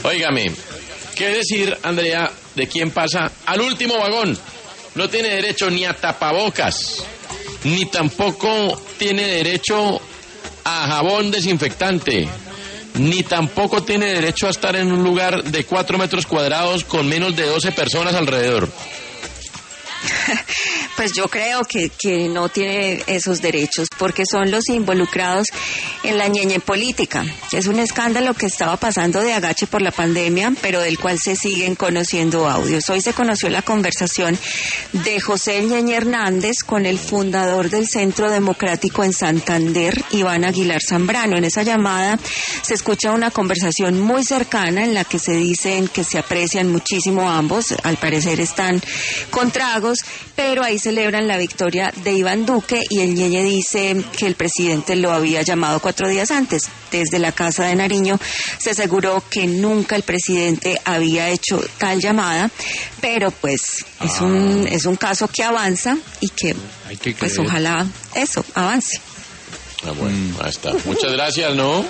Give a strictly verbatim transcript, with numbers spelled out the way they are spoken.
Óigame, ¿qué decir, Andrea, de quién pasa al último vagón? No tiene derecho ni a tapabocas, ni tampoco tiene derecho a jabón desinfectante, ni tampoco tiene derecho a estar en un lugar de cuatro metros cuadrados con menos de doce personas alrededor. Pues yo creo que, que no tiene esos derechos porque son los involucrados en la ñeñe política. Es un escándalo que estaba pasando de agache por la pandemia, pero del cual se siguen conociendo audios. Hoy se conoció la conversación de José Ñeñe Hernández con el fundador del Centro Democrático en Santander, Iván Aguilar Zambrano. En esa llamada se escucha una conversación muy cercana en la que se dicen que se aprecian muchísimo ambos. Al parecer están con tragos, pero ahí celebran la victoria de Iván Duque y el Ñeñe dice que el presidente lo había llamado cuatro días antes. Desde la Casa de Nariño se aseguró que nunca el presidente había hecho tal llamada, pero pues ah. es un es un caso que avanza y que, que pues ojalá eso avance. Ah, bueno, ahí está. Muchas gracias, ¿no?